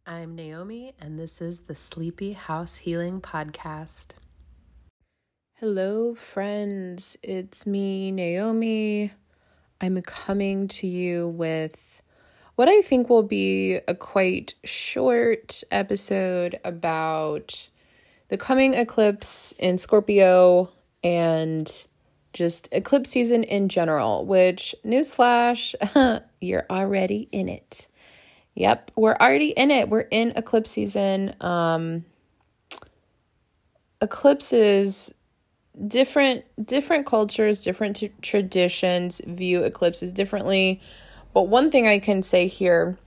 I'm Naomi, and this is the Sleepy House Healing Podcast. Hello, friends. It's me, Naomi. I'm coming to you with what I think will be a quite short episode about the coming eclipse in Scorpio and just eclipse season in general, which, newsflash, you're already in it. Yep, we're already in it. We're in eclipse season. Eclipses, different cultures, different traditions view eclipses differently. But one thing I can say here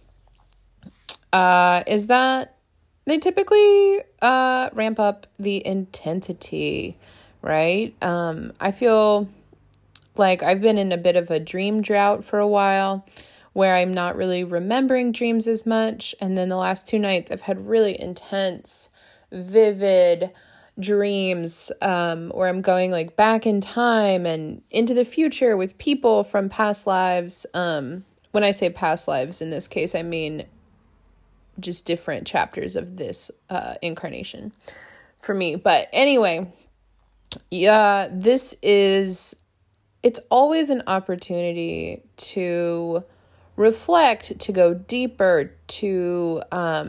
is that they typically ramp up the intensity, right? I feel like I've been in a bit of a dream drought for a while, where I'm not really remembering dreams as much. And then the last 2 nights, I've had really intense, vivid dreams where I'm going like back in time and into the future with people from past lives. When I say past lives, in this case, I mean just different chapters of this incarnation for me. But anyway, yeah, it's always an opportunity to reflect, to go deeper, to,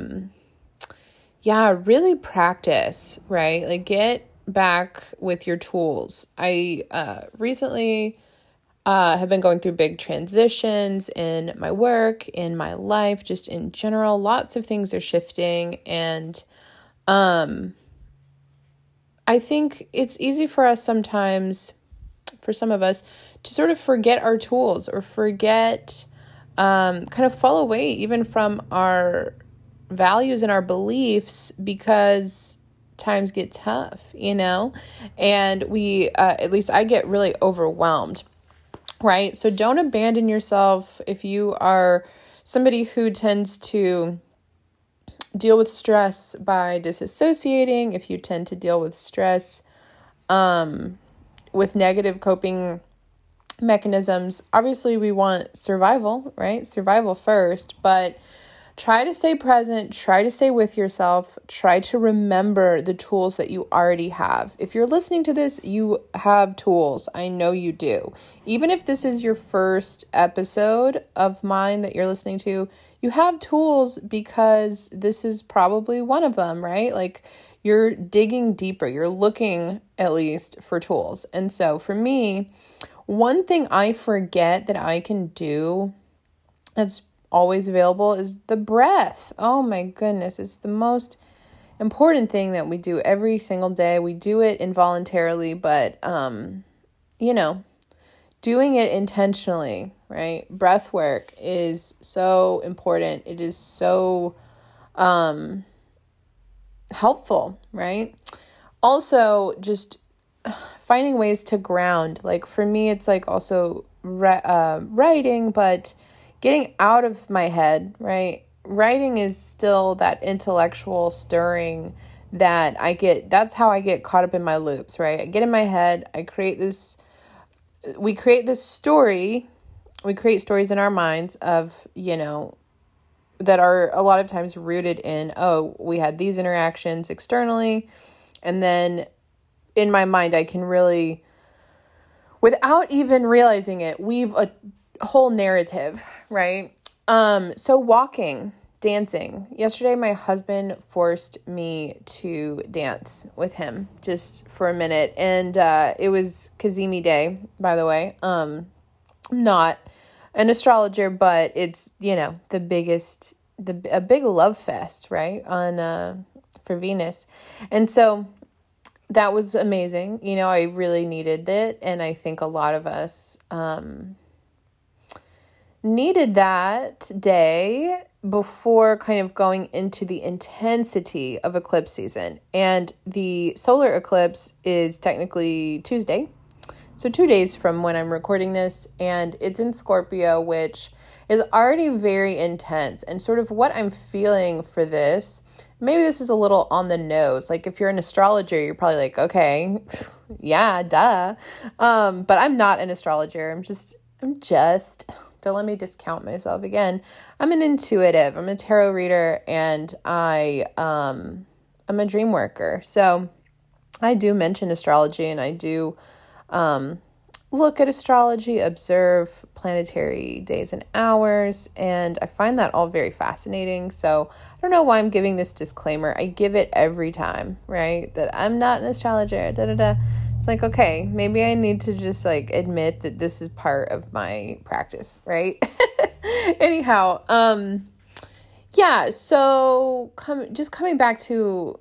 really practice, right? Like get back with your tools. I recently have been going through big transitions in my work, in my life, just in general. Lots of things are shifting, and I think it's easy for us sometimes, for some of us, to sort of forget our tools or forget kind of fall away even from our values and our beliefs because times get tough, and we, at least I get really overwhelmed, right? So don't abandon yourself. If you are somebody who tends to deal with stress by disassociating, if you tend to deal with stress with negative coping mechanisms, obviously we want survival, right? Survival first, but try to stay present, try to stay with yourself, try to remember the tools that you already have. If you're listening to this, you have tools. I know you do. Even if this is your first episode of mine that you're listening to, you have tools because this is probably one of them, right? Like you're digging deeper, you're looking at least for tools. And so for me, one thing I forget that I can do that's always available is the breath. Oh my goodness. It's the most important thing that we do every single day. We do it involuntarily, but, doing it intentionally, right? Breath work is so important. It is so helpful, right? Also, just finding ways to ground. Like for me, it's like also writing, but getting out of my head, right? Writing is still that intellectual stirring that that's how I get caught up in my loops, right? I get in my head, we create this story, we create stories in our minds of, that are a lot of times rooted in, we had these interactions externally, and then in my mind, I can really, without even realizing it, weave a whole narrative, right? So walking, dancing. Yesterday, my husband forced me to dance with him just for a minute. And it was Kazemi Day, by the way. I'm not an astrologer, but it's, a big love fest, right? For Venus. And so that was amazing. I really needed it. And I think a lot of us needed that day before kind of going into the intensity of eclipse season. And the solar eclipse is technically Tuesday. So 2 days from when I'm recording this. And it's in Scorpio, which is already very intense. And sort of what I'm feeling for this, maybe this is a little on the nose. Like if you're an astrologer, you're probably like, okay, yeah, duh. But I'm not an astrologer. I'm just Don't let me discount myself. Again, I'm an intuitive, I'm a tarot reader, and I'm a dream worker. So I do mention astrology, and I do look at astrology, observe planetary days and hours, and I find that all very fascinating. So I don't know why I'm giving this disclaimer. I give it every time, right? That I'm not an astrologer, It's like, okay, maybe I need to just like admit that this is part of my practice, right? Anyhow, yeah, so coming back to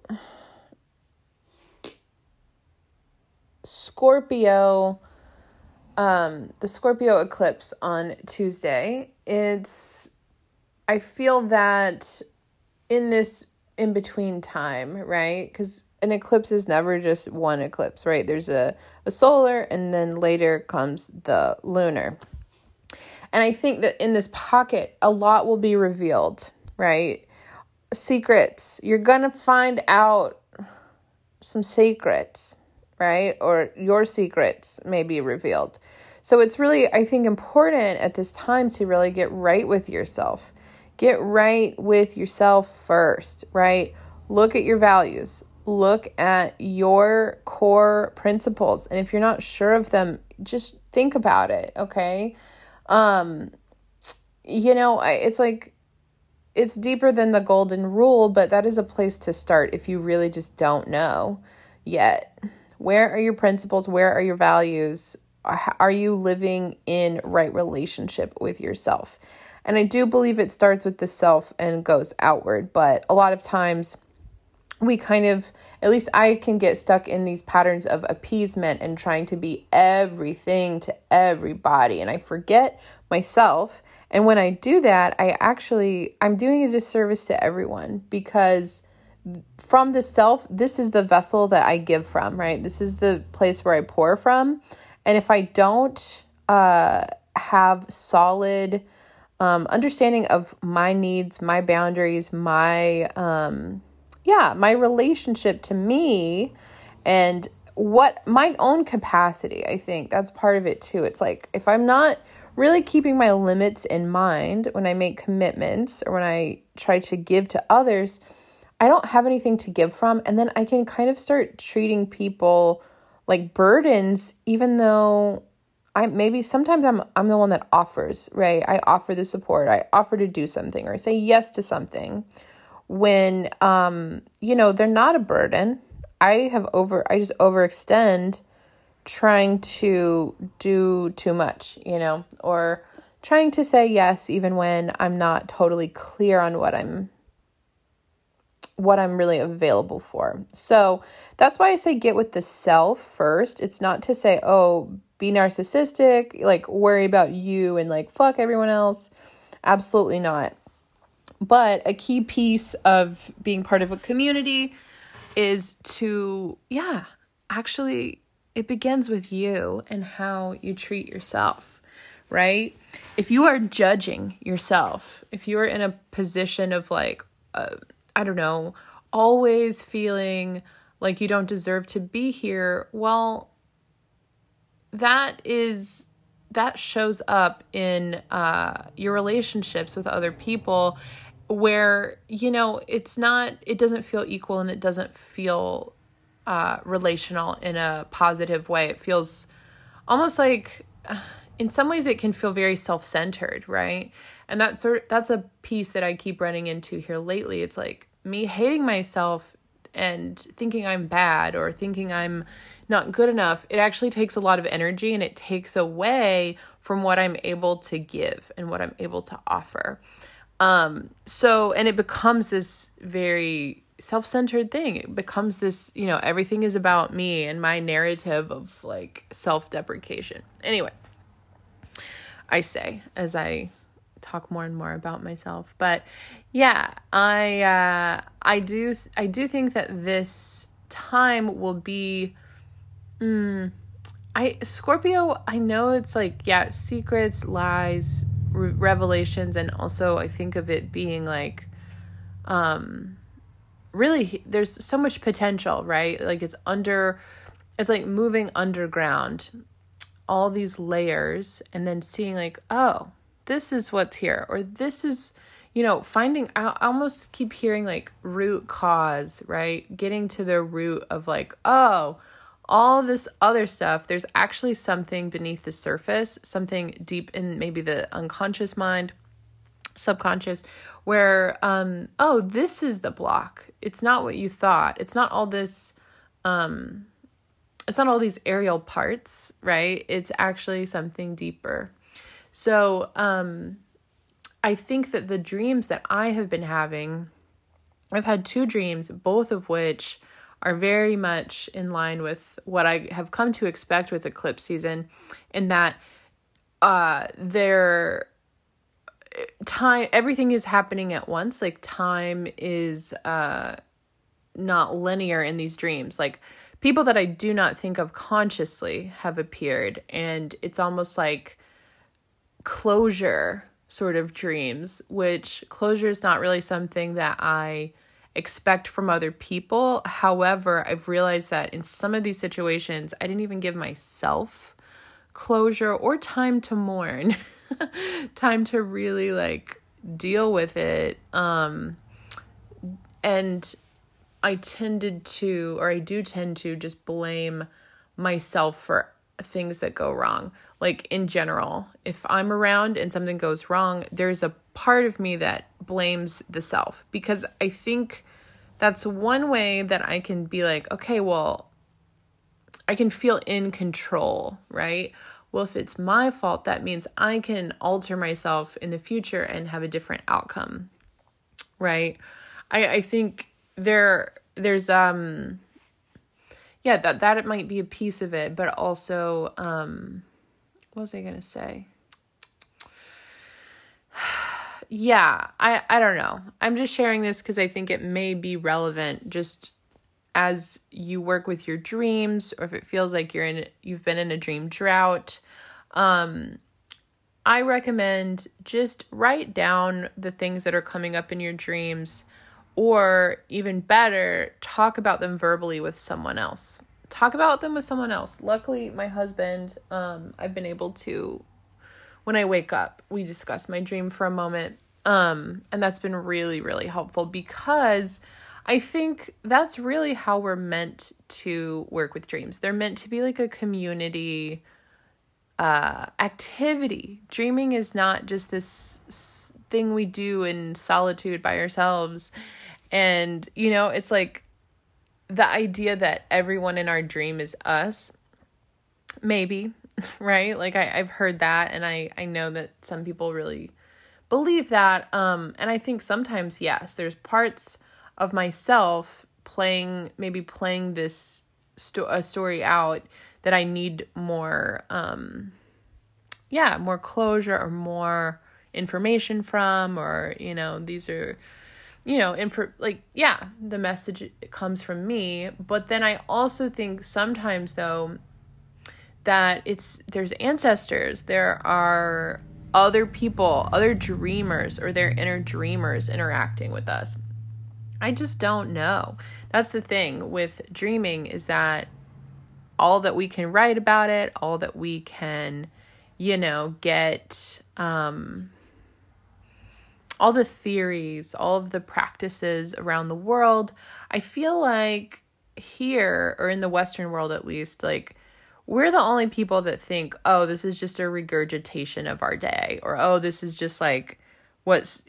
Scorpio, the Scorpio eclipse on Tuesday, I feel that in this in-between time, right? Because an eclipse is never just one eclipse, right? There's a solar, and then later comes the lunar. And I think that in this pocket, a lot will be revealed, right? Secrets. You're going to find out some secrets, right? Or your secrets may be revealed. So it's really, I think, important at this time to really get right with yourself. Get right with yourself first, right? Look at your values. Look at your core principles. And if you're not sure of them, just think about it, okay? It's like, it's deeper than the golden rule, but that is a place to start if you really just don't know yet. Where are your principles? Where are your values? Are you living in right relationship with yourself? And I do believe it starts with the self and goes outward. But a lot of times we at least I can get stuck in these patterns of appeasement and trying to be everything to everybody. And I forget myself. And when I do that, I'm doing a disservice to everyone, because from the self, this is the vessel that I give from, right? This is the place where I pour from. And if I don't have solid understanding of my needs, my boundaries, my relationship to me, and what my own capacity, I think that's part of it too. It's like, if I'm not really keeping my limits in mind when I make commitments or when I try to give to others, I don't have anything to give from. And then I can kind of start treating people like burdens, even though sometimes I'm the one that offers, right? I offer the support. I offer to do something, or I say yes to something when, they're not a burden. I just overextend trying to do too much, or trying to say yes, even when I'm not totally clear on what I'm really available for. So that's why I say get with the self first. It's not to say, oh, be narcissistic, like worry about you and like fuck everyone else. Absolutely not. But a key piece of being part of a community is to, actually it begins with you and how you treat yourself, right? If you are judging yourself, if you are in a position of like, always feeling like you don't deserve to be here, well, that shows up in your relationships with other people, where, it doesn't feel equal, and it doesn't feel relational in a positive way. It feels almost like, in some ways it can feel very self-centered, right? And that's a piece that I keep running into here lately. It's like me hating myself and thinking I'm bad or thinking I'm not good enough. It actually takes a lot of energy, and it takes away from what I'm able to give and what I'm able to offer. And it becomes this very self-centered thing. It becomes this, everything is about me and my narrative of like self-deprecation. Anyway, I say as I talk more and more about myself, but yeah, I do think that this time will be, Scorpio, I know it's like, secrets, lies, revelations, and also I think of it being like, really, there's so much potential, right? Like it's like moving underground, all these layers, and then seeing like, oh, this is what's here, or this is, I almost keep hearing like root cause, right? Getting to the root of like, oh, all this other stuff, there's actually something beneath the surface, something deep in maybe the unconscious mind, subconscious, where, this is the block. It's not what you thought. It's not all this, it's not all these aerial parts, right? It's actually something deeper. So, I think that the dreams that I have been having, I've had 2 dreams, both of which are very much in line with what I have come to expect with eclipse season, in that everything is happening at once. Like time is not linear in these dreams. Like people that I do not think of consciously have appeared, and it's almost like closure sort of dreams, which closure is not really something that I expect from other people. However, I've realized that in some of these situations, I didn't even give myself closure or time to mourn, time to really like deal with it. And I do tend to just blame myself for things that go wrong. Like in general, if I'm around and something goes wrong, there's a part of me that blames the self, because I think that's one way that I can be like, okay, well, I can feel in control, right? Well, if it's my fault, that means I can alter myself in the future and have a different outcome, right? I think there's that it might be a piece of it, but also, what was I going to say? Yeah, I don't know. I'm just sharing this because I think it may be relevant just as you work with your dreams, or if it feels like you've been in a dream drought. I recommend just write down the things that are coming up in your dreams, or even better, talk about them verbally with someone else. Luckily, my husband, I've been able to, when I wake up, we discuss my dream for a moment. And that's been really, really helpful, because I think that's really how we're meant to work with dreams. They're meant to be like a community activity. Dreaming is not just this thing we do in solitude by ourselves. And, it's like the idea that everyone in our dream is us, maybe, right? Like I've heard that, and I know that some people really believe that. And I think sometimes, yes, there's parts of myself playing this story out that I need more, more closure or more information from, or, these are, the message comes from me. But then I also think sometimes, though, that there's ancestors, there are other people, other dreamers, or their inner dreamers interacting with us. I just don't know. That's the thing with dreaming, is that all that we can write about it, all that we can, get, all the theories, all of the practices around the world, I feel like here, or in the Western world at least, like we're the only people that think, oh, this is just a regurgitation of our day, or, oh, this is just like what's,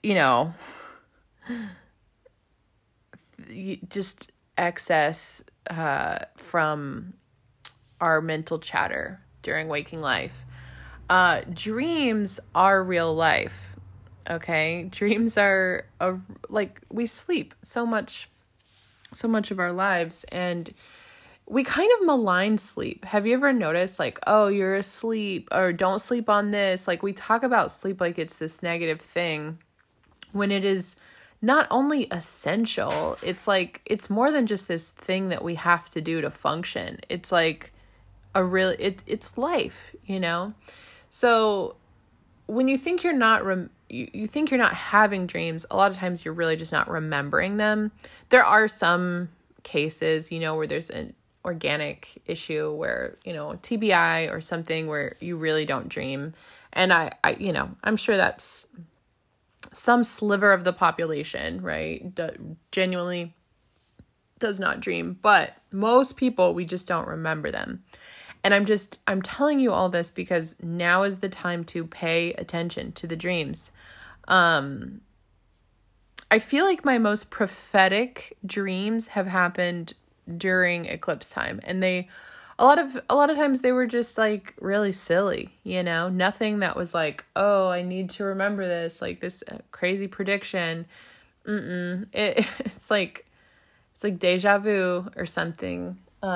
just excess from our mental chatter during waking life. Dreams are real life. Okay, dreams are like we sleep so much of our lives, and we kind of malign sleep. Have you ever noticed, like, oh, you're asleep, or don't sleep on this? Like, we talk about sleep like it's this negative thing, when it is not only essential, it's like, it's more than just this thing that we have to do to function. It's like it's life, So when you think you're not, you think you're not having dreams, a lot of times you're really just not remembering them. There are some cases, where there's an organic issue where, TBI or something where you really don't dream And I'm sure that's some sliver of the population, right? Genuinely does not dream, but most people, we just don't remember them. And I'm telling you all this because now is the time to pay attention to the dreams. I feel like my most prophetic dreams have happened during eclipse time, and a lot of times they were just like really silly, nothing that was like, oh, I need to remember this, like this crazy prediction. It's like deja vu or something.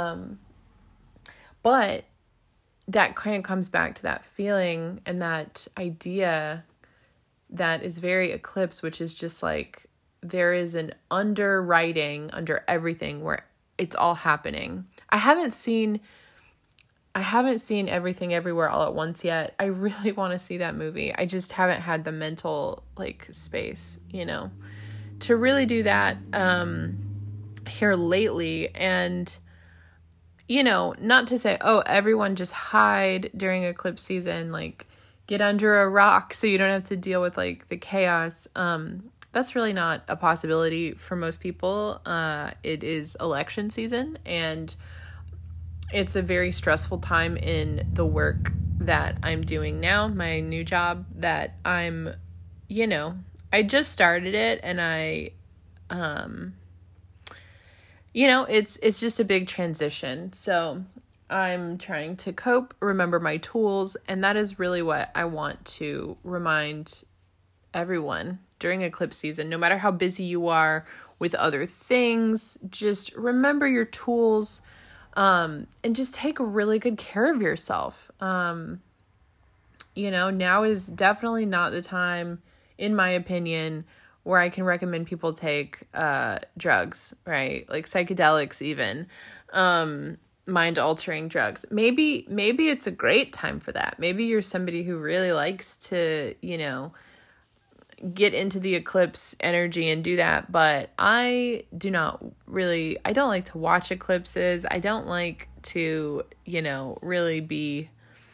But that kind of comes back to that feeling and that idea that is very eclipse, which is just like there is an underwriting under everything where it's all happening. I haven't seen Everything Everywhere All at Once yet. I really want to see that movie. I just haven't had the mental space, to really do that here lately. And not to say, oh, everyone just hide during eclipse season, like get under a rock so you don't have to deal with the chaos. That's really not a possibility for most people. It is election season, and it's a very stressful time in the work that I'm doing now, my new job that I'm, I just started it, and it's just a big transition. So I'm trying to cope, remember my tools, and that is really what I want to remind everyone during eclipse season. No matter how busy you are with other things, just remember your tools, and just take really good care of yourself. Now is definitely not the time, in my opinion, where I can recommend people take drugs, right? Like psychedelics even, mind-altering drugs. Maybe it's a great time for that. Maybe you're somebody who really likes to, get into the eclipse energy and do that. But I don't like to watch eclipses. I don't like to, really be...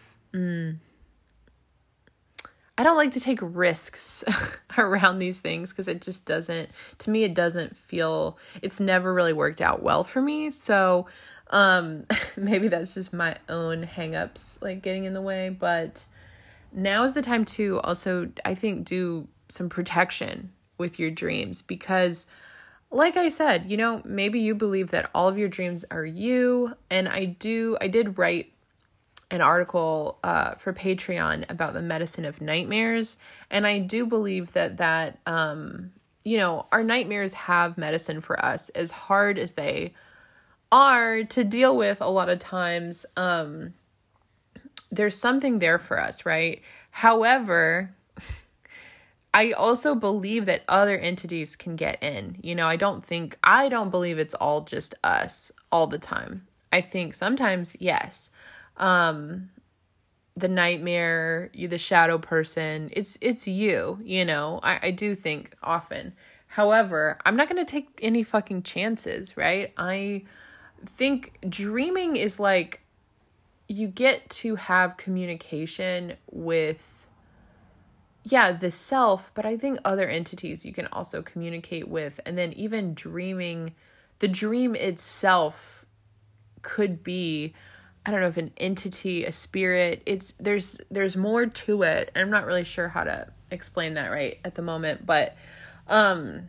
I don't like to take risks around these things because it just doesn't feel, it's never really worked out well for me. So maybe that's just my own hangups getting in the way. But now is the time to also, I think, do some protection with your dreams, because like I said, maybe you believe that all of your dreams are you. And I did write an article for Patreon about the medicine of nightmares. And I do believe that our nightmares have medicine for us, as hard as they are to deal with a lot of times. There's something there for us, right? However, I also believe that other entities can get in. I don't believe it's all just us all the time. I think sometimes, yes. The nightmare, the shadow person, it's you, I do think often. However, I'm not going to take any fucking chances, right? I think dreaming is you get to have communication with, the self, but I think other entities you can also communicate with. And then even dreaming, the dream itself could be, I don't know if an entity, a spirit, there's more to it. And I'm not really sure how to explain that right at the moment, but, let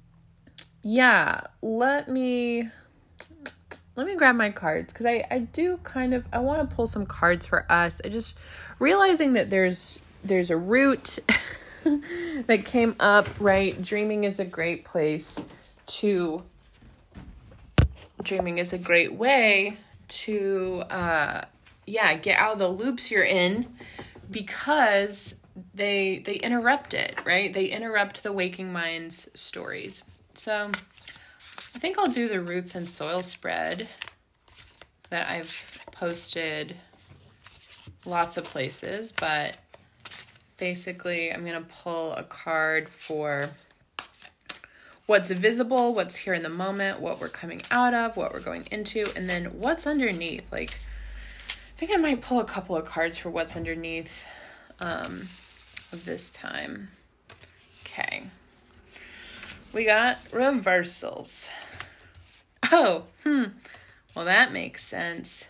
me grab my cards. Cause I want to pull some cards for us. I just realizing that there's a root that came up, right? Dreaming is a great way to get out of the loops you're in, because they interrupt it, right? They interrupt the waking mind's stories. So I think I'll do the roots and soil spread that I've posted lots of places, but basically I'm going to pull a card for what's visible, what's here in the moment, what we're coming out of, what we're going into, and then what's underneath. I think I might pull a couple of cards for what's underneath. of this time. Okay. We got reversals. Oh, well, that makes sense.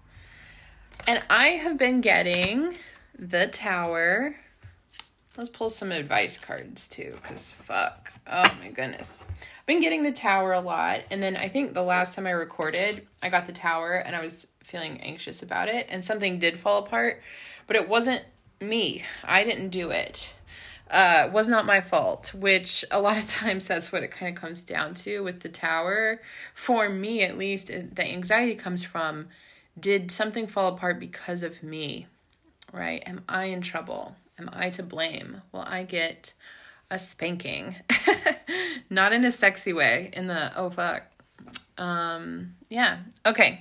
And I have been getting the Tower. Let's pull some advice cards too, because fuck. Oh my goodness. I've been getting the Tower a lot. And then I think the last time I recorded, I got the Tower and I was feeling anxious about it. And something did fall apart, but it wasn't me. I didn't do it. It was not my fault, which a lot of times that's what it kind of comes down to with the Tower. For me, at least, the anxiety comes from, did something fall apart because of me, right? Am I in trouble? Am I to blame? Will I get a spanking? Not in a sexy way, in the, oh fuck. Yeah. Okay.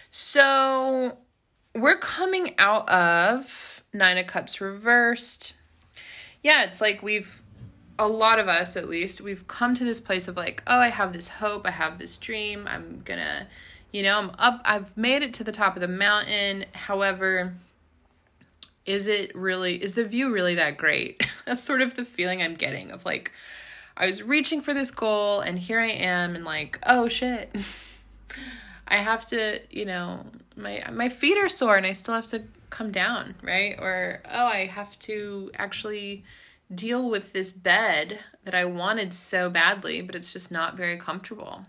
So we're coming out of Nine of Cups reversed. Yeah, it's like a lot of us at least, we've come to this place of like, oh, I have this hope, I have this dream, I'm gonna, I'm up, I've made it to the top of the mountain. However, is the view really that great? That's sort of the feeling I'm getting of like, I was reaching for this goal and here I am and like, oh shit, I have to, my feet are sore and I still have to come down, right? Or, oh, I have to actually deal with this bed that I wanted so badly, but it's just not very comfortable,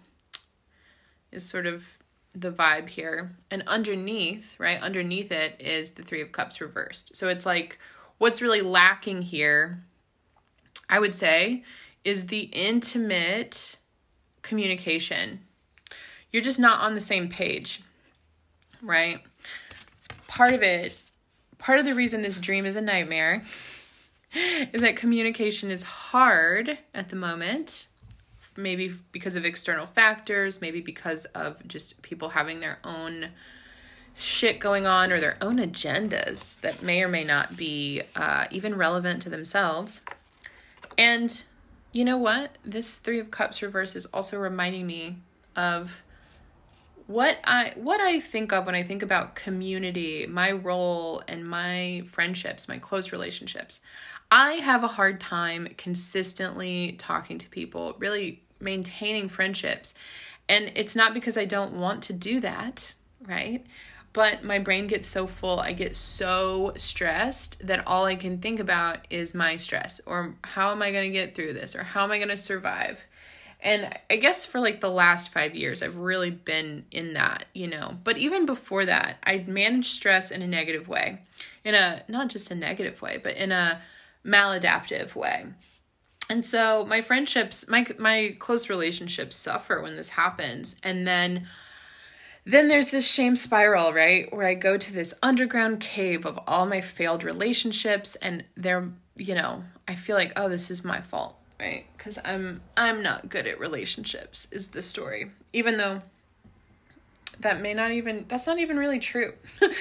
is sort of the vibe here. And underneath it is the Three of Cups reversed. So it's like, what's really lacking here, I would say, is the intimate communication. You're just not on the same page, right? Part of the reason this dream is a nightmare is that communication is hard at the moment. Maybe because of external factors, maybe because of just people having their own shit going on or their own agendas that may or may not be even relevant to themselves. And you know what? This Three of Cups reverse is also reminding me of what I think of when I think about community, my role and my friendships, my close relationships. I have a hard time consistently talking to people, really maintaining friendships. And it's not because I don't want to do that, right? But my brain gets so full, I get so stressed that all I can think about is my stress, or how am I going to get through this, or how am I going to survive? And I guess for like the last 5 years, I've really been in that, But even before that, I'd managed stress in a negative way. Not just a negative way, but in a maladaptive way. And so my friendships, my close relationships suffer when this happens. And then there's this shame spiral, right? Where I go to this underground cave of all my failed relationships. And they're, I feel like, oh, this is my fault. Right? Because I'm not good at relationships is the story. Even though that's not even really true.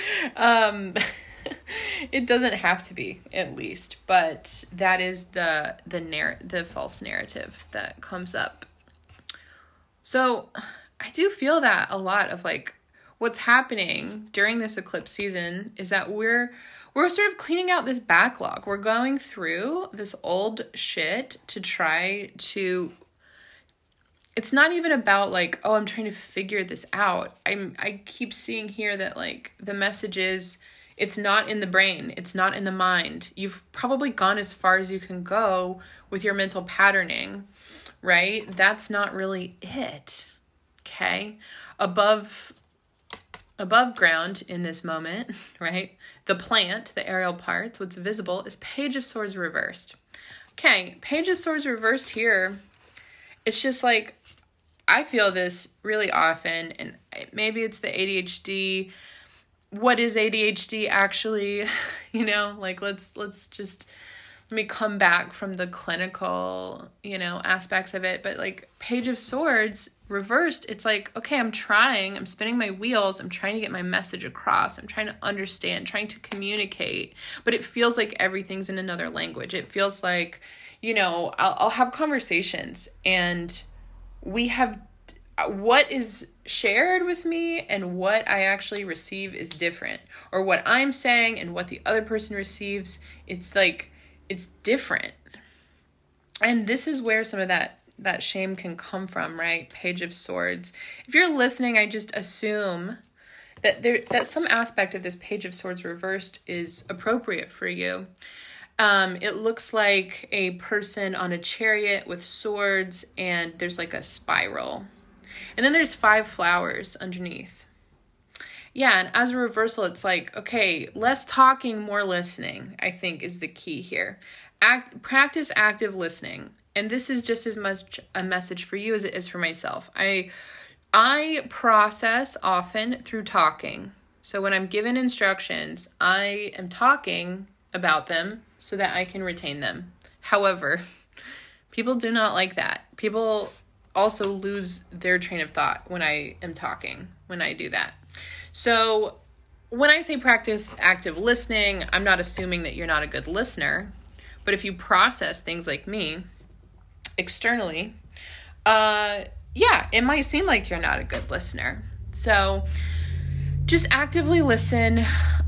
It doesn't have to be, at least. But that is the false narrative that comes up. So I do feel that a lot of like what's happening during this eclipse season is that we're sort of cleaning out this backlog. We're going through this old shit to try to, it's not even about like, oh, I'm trying to figure this out. I keep seeing here that like the message is, it's not in the brain. It's not in the mind. You've probably gone as far as you can go with your mental patterning, right? That's not really it. Okay. Above ground in this moment, right? The plant, the aerial parts, what's visible is Page of Swords reversed. Okay, Page of Swords reversed here. It's just like, I feel this really often, and maybe it's the ADHD. What is ADHD actually? Like let me come back from the clinical, aspects of it. But like Page of Swords reversed, it's like, okay, I'm spinning my wheels. I'm trying to get my message across. I'm trying to understand, trying to communicate, but it feels like everything's in another language. It feels like, I'll have conversations and what is shared with me and what I actually receive is different. Or what I'm saying and what the other person receives, it's different. And this is where some of that shame can come from, right? Page of Swords. If you're listening, I just assume that some aspect of this Page of Swords reversed is appropriate for you. It looks like a person on a chariot with swords, and there's like a spiral. And then there's 5 flowers underneath. Yeah, and as a reversal, it's like, okay, less talking, more listening, I think is the key here. Practice active listening. And this is just as much a message for you as it is for myself. I process often through talking. So when I'm given instructions, I am talking about them so that I can retain them. However, people do not like that. People also lose their train of thought when I am talking, when I do that. So when I say practice active listening, I'm not assuming that you're not a good listener. But if you process things like me externally, it might seem like you're not a good listener. So just actively listen.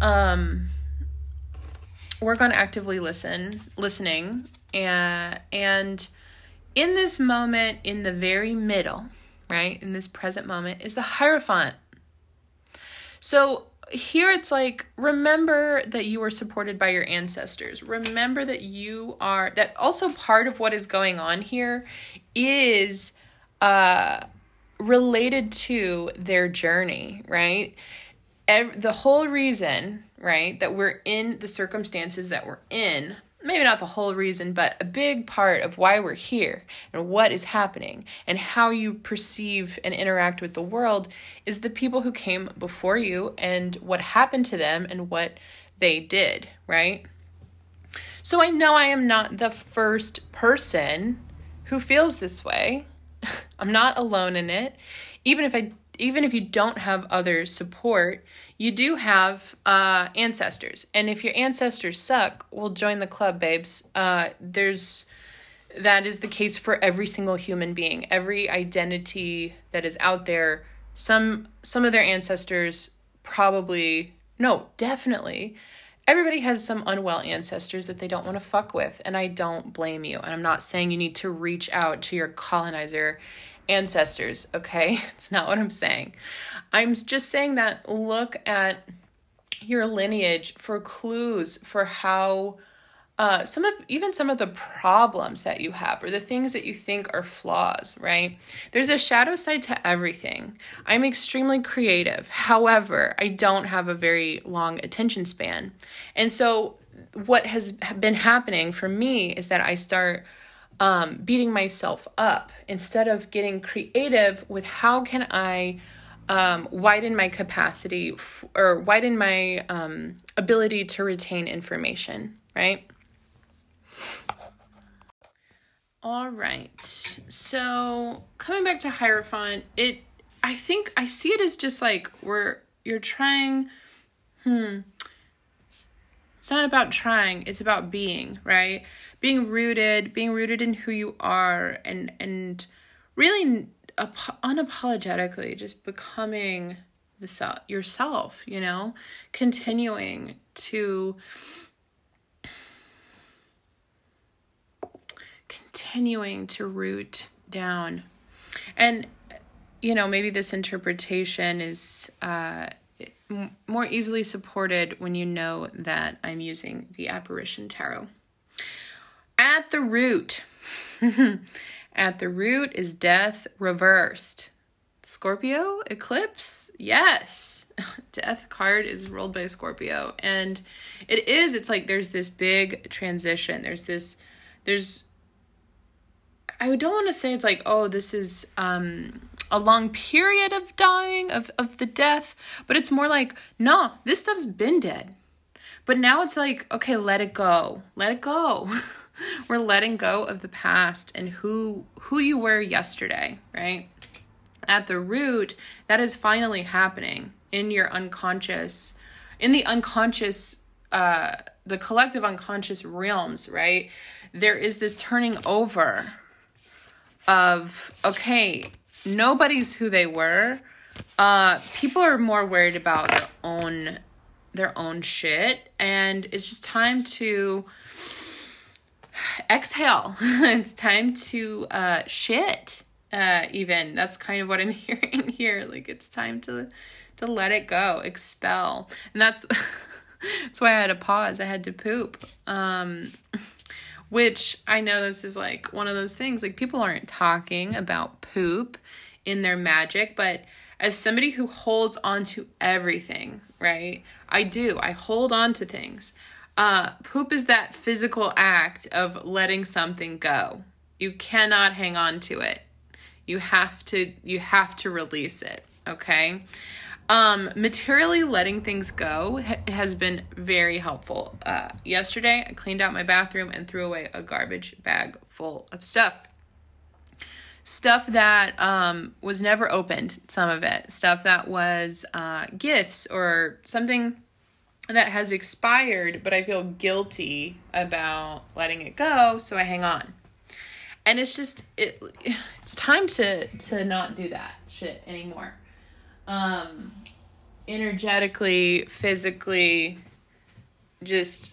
Work on actively listening. And in this moment, in the very middle, right, in this present moment, is the Hierophant. So here it's like, remember that you were supported by your ancestors. Remember that that also part of what is going on here is related to their journey, right? The whole reason, right, that we're in the circumstances that we're in, maybe not the whole reason, but a big part of why we're here and what is happening and how you perceive and interact with the world is the people who came before you and what happened to them and what they did, right? So I know I am not the first person who feels this way. I'm not alone in it. Even if you don't have other support, you do have ancestors. And if your ancestors suck, well, join the club, babes. That is the case for every single human being. Every identity that is out there, some of their ancestors definitely. Everybody has some unwell ancestors that they don't want to fuck with, and I don't blame you. And I'm not saying you need to reach out to your colonizer ancestors, okay? It's not what I'm saying. I'm just saying that look at your lineage for clues for how some of the problems that you have or the things that you think are flaws, right? There's a shadow side to everything. I'm extremely creative. However, I don't have a very long attention span. And so what has been happening for me is that I start beating myself up instead of getting creative with how can I widen my capacity or widen my ability to retain information, right? All right. So coming back to Hierophant, I think I see it as just like you're trying, it's not about trying, it's about being, right? Being rooted in who you are and really unapologetically just becoming yourself, continuing to root down. And, maybe this interpretation is more easily supported when you know that I'm using the Apparition Tarot. At the root is death reversed. Scorpio eclipse? Yes. Death card is rolled by Scorpio. And it's like there's this big transition. I don't want to say it's like, oh, this is a long period of dying, of the death, but it's more like, no, this stuff's been dead. But now it's like, okay, let it go. Let it go. We're letting go of the past and who you were yesterday, right? At the root, that is finally happening in your unconscious, in the unconscious, the collective unconscious realms, right? There is this turning over of, okay, nobody's who they were. People are more worried about their own shit, and it's just time to exhale. It's time to shit. Even that's kind of what I'm hearing here. Like, it's time to let it go, expel. And that's that's why I had to pause. I had to poop. Which I know this is like one of those things, like, people aren't talking about poop in their magic, but as somebody who holds on to everything, right? I hold on to things. Poop is that physical act of letting something go. You cannot hang on to it. You have to release it. Okay. Materially letting things go has been very helpful. Yesterday, I cleaned out my bathroom and threw away a garbage bag full of stuff. Stuff that was never opened, some of it. Stuff that was gifts or something that has expired, but I feel guilty about letting it go, so I hang on. And it's just, it's time to not do that shit anymore. Energetically, physically, just,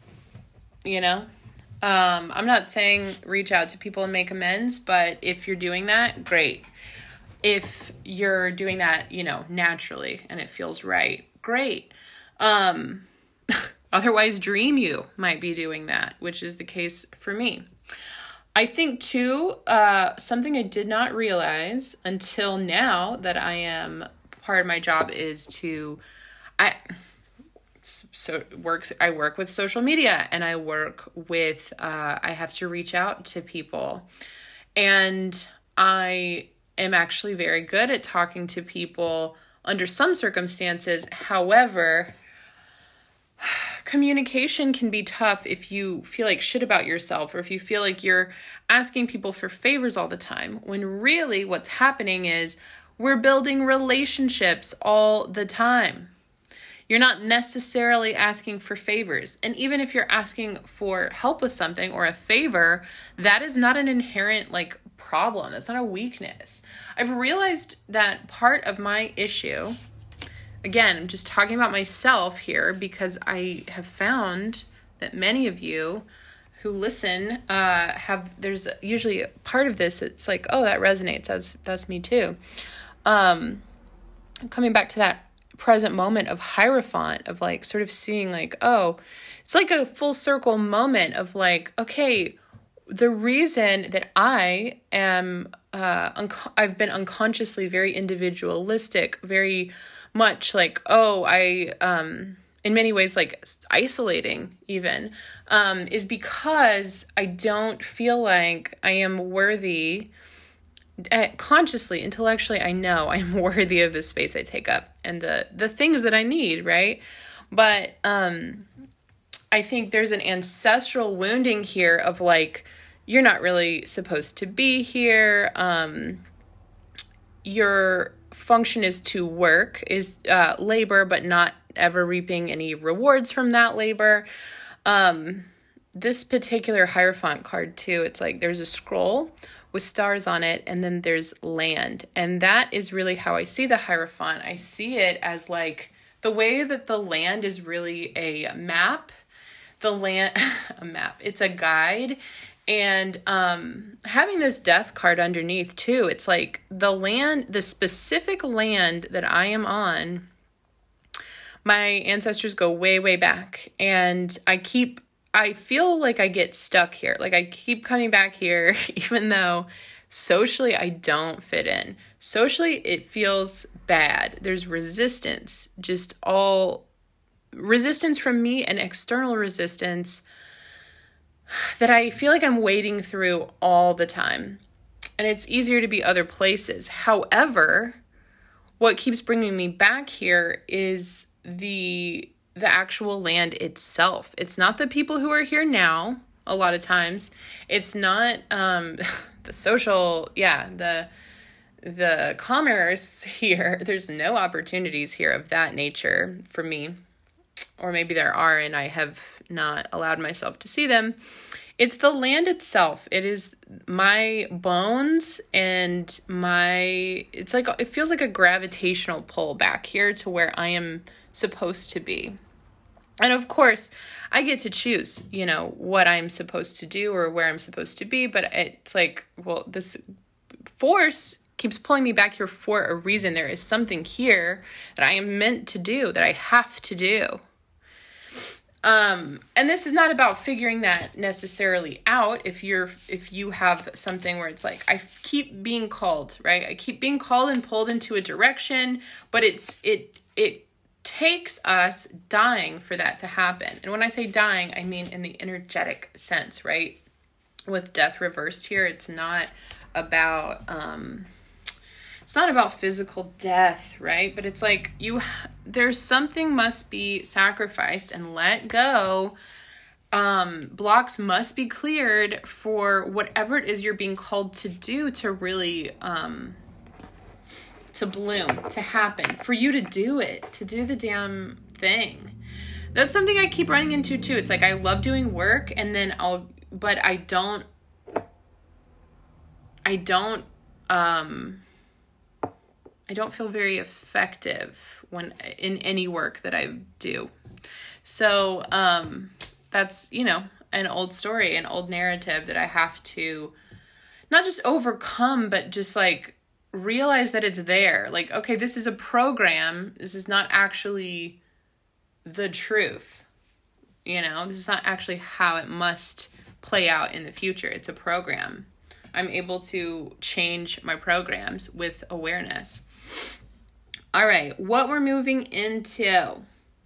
I'm not saying reach out to people and make amends, but if you're doing that, great. If you're doing that, naturally and it feels right, great. Otherwise, Dream You might be doing that, which is the case for me. I think too, something I did not realize until now that I am part of my job is I work with social media, and I work with, I have to reach out to people, and I am actually very good at talking to people under some circumstances. However, communication can be tough if you feel like shit about yourself, or if you feel like you're asking people for favors all the time, when really what's happening is we're building relationships all the time. You're not necessarily asking for favors. And even if you're asking for help with something or a favor, that is not an inherent problem. That's not a weakness. I've realized that part of my issue, again, I'm just talking about myself here, because I have found that many of you who listen there's usually a part of this that's like, oh, that resonates. That's me too. Coming back to that present moment of Hierophant, of sort of seeing it's like a full circle moment of okay, the reason that I am, I've been unconsciously very individualistic, very much in many ways, isolating even, is because I don't feel like I am worthy. Consciously, intellectually, I know I'm worthy of the space I take up and the things that I need, right? But I think there's an ancestral wounding here of you're not really supposed to be here. Your function is to work, is labor, but not ever reaping any rewards from that labor. This particular Hierophant card too, it's there's a scroll with stars on it, and then there's land. And that is really how I see the Hierophant. I see it as the way that the land is really a map. A map. It's a guide. And having this death card underneath too, it's the land, the specific land that I am on, my ancestors go way, way back. And I feel like I get stuck here. I keep coming back here, even though socially I don't fit in. Socially, it feels bad. There's resistance, just all resistance from me and external resistance that I feel like I'm wading through all the time. And it's easier to be other places. However, what keeps bringing me back here is the actual land itself. It's not the people who are here now, a lot of times. It's not the social, the commerce here. There's no opportunities here of that nature for me. Or maybe there are, and I have not allowed myself to see them. It's the land itself. It is my bones and it's like, it feels like a gravitational pull back here to where I am supposed to be. And of course, I get to choose, what I'm supposed to do or where I'm supposed to be. But it's like, well, this force keeps pulling me back here for a reason. There is something here that I am meant to do, that I have to do. And this is not about figuring that necessarily out. If you have something where it's like, I keep being called, right? I keep being called and pulled into a direction, but it takes us dying for that to happen. And when I say dying, I mean in the energetic sense, right? With death reversed here, it's not about, physical death, right? But it's like there's something must be sacrificed and let go. Blocks must be cleared for whatever it is you're being called to do to really, to bloom, to happen, for you to do it, to do the damn thing. That's something I keep running into too. It's like, I love doing work and then but I don't feel very effective when in any work that I do. So, that's, an old story, an old narrative that I have to not just overcome, but just like realize that it's there. Like, okay, this is a program. This is not actually the truth. This is not actually how it must play out in the future. It's a program. I'm able to change my programs with awareness. All right, what we're moving into.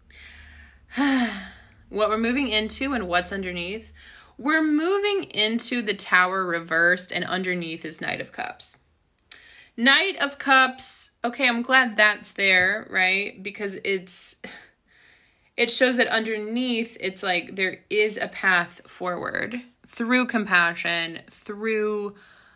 What we're moving into and what's underneath. We're moving into the Tower reversed, and underneath is Knight of Cups. Knight of Cups, okay, I'm glad that's there, right? Because it shows that underneath, it's like there is a path forward through compassion, through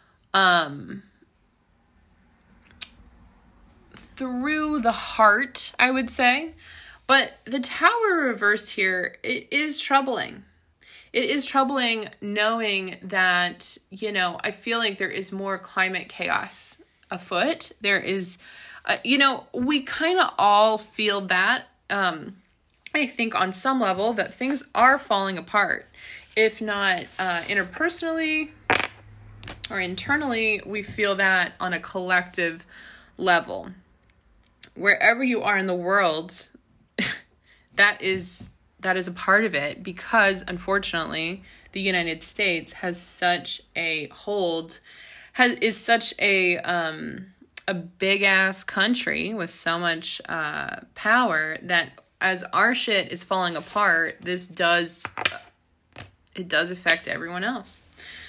the heart, I would say. But the Tower reversed here, it is troubling. It is troubling knowing that, I feel like there is more climate chaos afoot. There is, we kind of all feel that, I think on some level, that things are falling apart. If not interpersonally or internally, we feel that on a collective level. Wherever you are in the world, that is a part of it, because unfortunately the United States has such a hold, is such a big ass country with so much power that as our shit is falling apart, it does affect everyone else.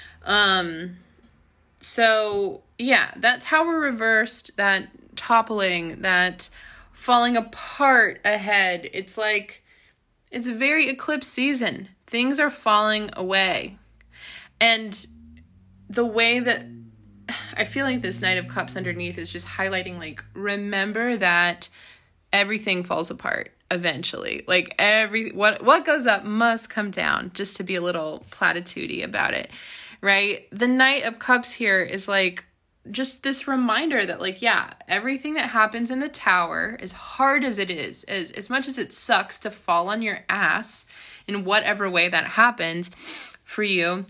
So yeah, that's how we're reversed, that toppling, that falling apart ahead. It's like, it's a very eclipse season. Things are falling away. And the way that I feel like this Knight of Cups underneath is just highlighting, like, remember that everything falls apart eventually. Like, what goes up must come down, just to be a little platitudey about it, right? The Knight of Cups here is like just this reminder that, like, yeah, everything that happens in the Tower, as hard as it is, as much as it sucks to fall on your ass in whatever way that happens for you,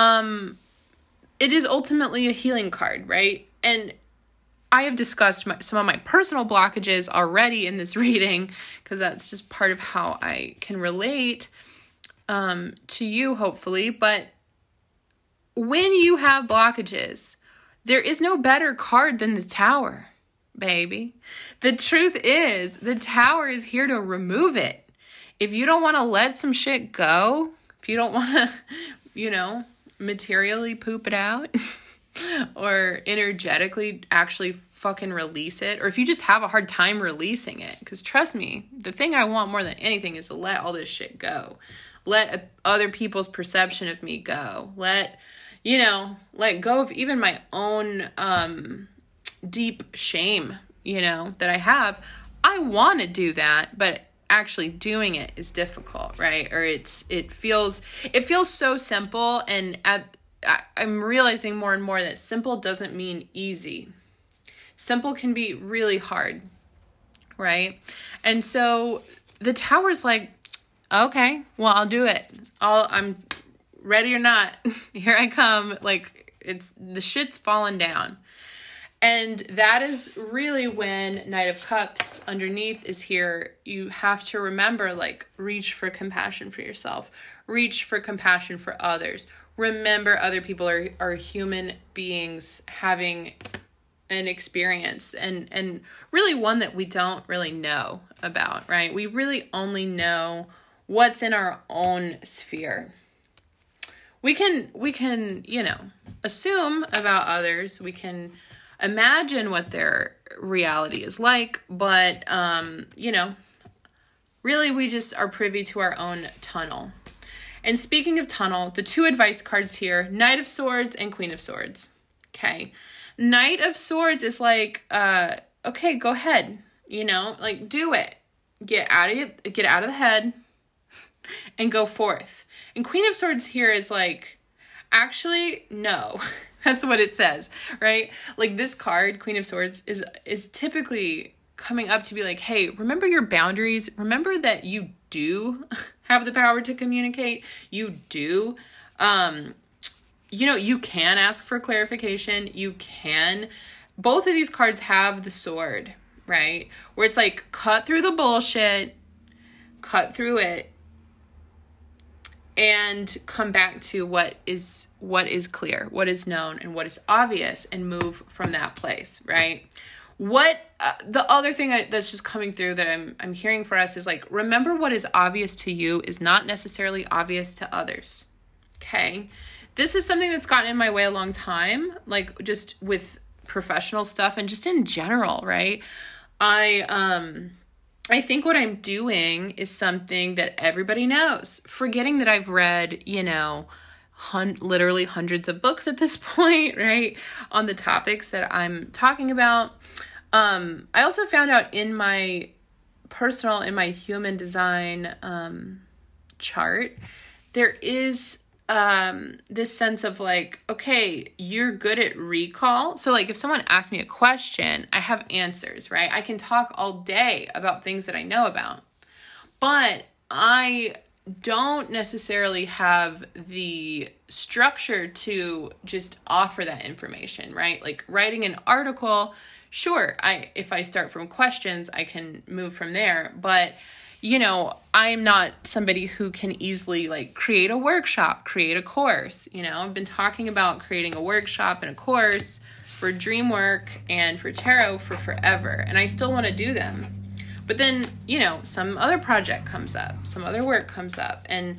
it is ultimately a healing card, right? And I have discussed some of my personal blockages already in this reading, because that's just part of how I can relate to you, hopefully. But when you have blockages, there is no better card than the Tower, baby. The truth is, the Tower is here to remove it. If you don't want to let some shit go, if you don't want to, materially poop it out or energetically actually fucking release it, or if you just have a hard time releasing it, because trust me, the thing I want more than anything is to let all this shit go. Let other people's perception of me go. Let go of even my own deep shame, that I have. I want to do that, but actually doing it is difficult, right? Or it feels so simple, and I'm realizing more and more that simple doesn't mean easy. Simple can be really hard, right? And so the tower's like, okay, well, I'll do it. I'm ready or not. Here I come. Like, the shit's falling down. And that is really when Knight of Cups underneath is here. You have to remember, like, reach for compassion for yourself. Reach for compassion for others. Remember, other people are human beings having an experience, and really one that we don't really know about, right? We really only know what's in our own sphere. We can, assume about others. We can imagine what their reality is like, but, really we just are privy to our own tunnel. And speaking of tunnel, the two advice cards here, Knight of Swords and Queen of Swords. Okay. Knight of Swords is like, okay, go ahead, like, do it. Get out of the head and go forth. And Queen of Swords here is like, actually, no. That's what it says, right? Like, this card, Queen of Swords, is typically coming up to be like, hey, remember your boundaries. Remember that you do have the power to communicate. You do, you can ask for clarification. Both of these cards have the sword, right? Where it's like, cut through the bullshit, cut through it, and come back to what is clear, what is known, and what is obvious, and move from that place, right? The other thing that's just coming through that I'm hearing for us is like, remember what is obvious to you is not necessarily obvious to others. Okay. This is something that's gotten in my way a long time, like just with professional stuff and just in general, right? I think what I'm doing is something that everybody knows, forgetting that I've read, literally hundreds of books at this point, right? On the topics that I'm talking about. I also found out in my human design chart, there is this sense of like, okay, you're good at recall. So like if someone asks me a question, I have answers, right? I can talk all day about things that I know about, but I don't necessarily have the structure to just offer that information, right? Like writing an article, sure, if I start from questions, I can move from there, but I'm not somebody who can easily like create a workshop, create a course. I've been talking about creating a workshop and a course for dream work and for tarot for forever, and I still want to do them. But then, some other project comes up, some other work comes up, and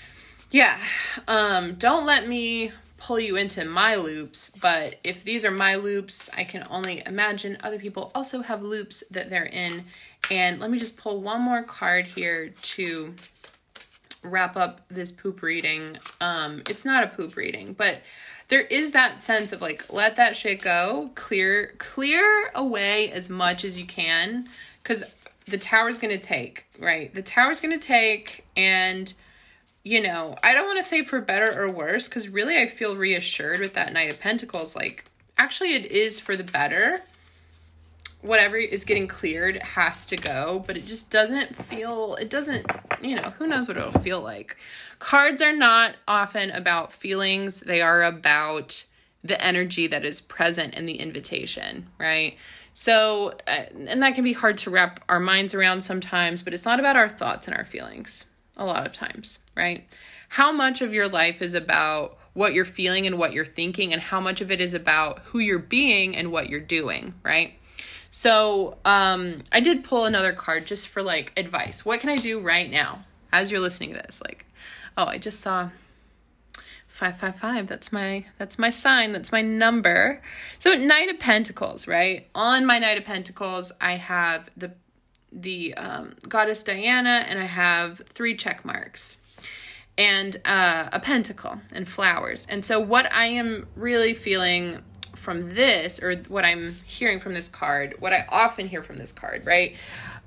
don't let me pull you into my loops, but if these are my loops, I can only imagine other people also have loops that they're in. And let me just pull one more card here to wrap up this poop reading. It's not a poop reading, but there is that sense of like, let that shit go, clear away as much as you can, because the tower's going to take, right? The tower's going to take, and I don't want to say for better or worse, because really I feel reassured with that Knight of Pentacles. Like, actually it is for the better. Whatever is getting cleared has to go, but it just doesn't feel, who knows what it'll feel like. Cards are not often about feelings. They are about the energy that is present in the invitation, right? So, and that can be hard to wrap our minds around sometimes, but it's not about our thoughts and our feelings a lot of times, right? How much of your life is about what you're feeling and what you're thinking, and how much of it is about who you're being and what you're doing, right? So, I did pull another card just for like advice. What can I do right now as you're listening to this? Like, oh, I just saw 555. That's my sign. That's my number. So Knight of Pentacles, right? On my Knight of Pentacles, I have the goddess Diana, and I have 3 check marks and a pentacle and flowers. And so what I am really feeling from this, or what I'm hearing from this card, what I often hear from this card, right?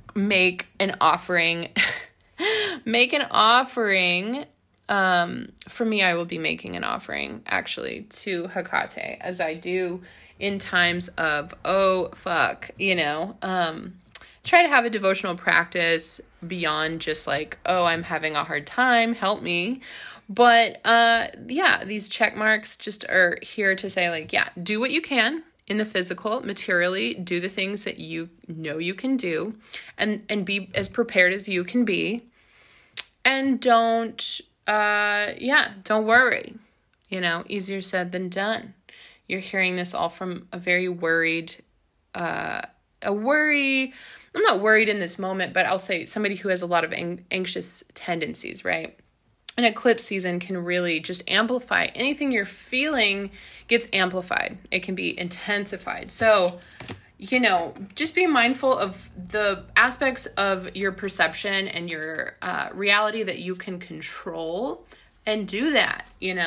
make an offering. Make an offering. For me, I will be making an offering actually to Hecate, as I do in times of, oh, fuck, try to have a devotional practice beyond just like, oh, I'm having a hard time, help me. But these check marks just are here to say like, yeah, do what you can in the physical, materially, do the things that you know you can do, and be as prepared as you can be. And don't worry, easier said than done. You're hearing this all from a very worried, I'm not worried in this moment, but I'll say somebody who has a lot of anxious tendencies, right? An eclipse season can really just amplify anything you're feeling gets amplified. It can be intensified. So, just be mindful of the aspects of your perception and your reality that you can control, and do that,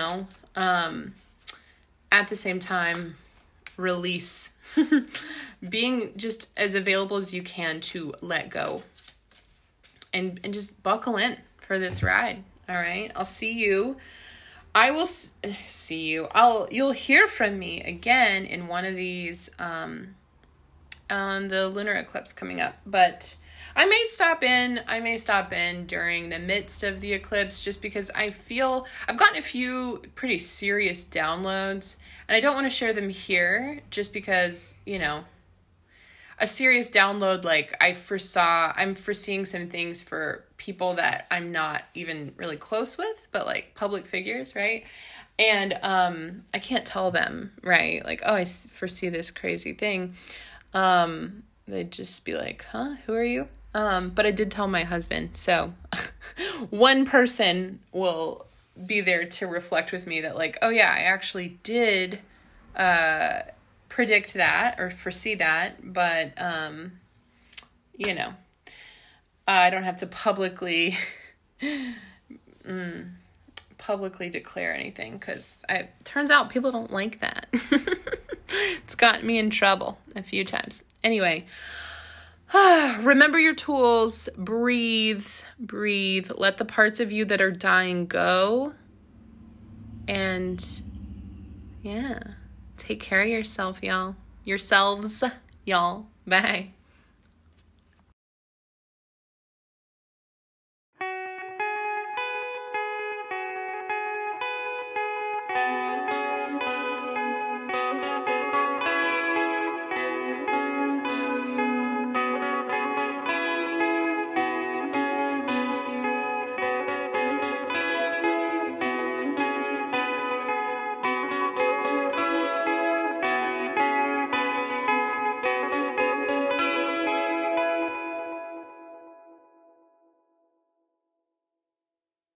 at the same time, release. Being just as available as you can to let go and just buckle in for this ride. All right. I'll see you. I will see you. You'll hear from me again in one of these, on the lunar eclipse coming up, but I may stop in during the midst of the eclipse, just because I feel I've gotten a few pretty serious downloads, and I don't want to share them here just because, a serious download, like I'm foreseeing some things for people that I'm not even really close with, but like public figures, right? And I can't tell them, right? Like, oh, I foresee this crazy thing. They'd just be like, huh, who are you? But I did tell my husband. So one person will be there to reflect with me that like, oh yeah, I actually did, predict that or foresee that. But, I don't have to publicly declare anything, because it turns out people don't like that. It's gotten me in trouble a few times. Anyway, remember your tools, breathe, let the parts of you that are dying go, and take care of yourselves, y'all. Bye.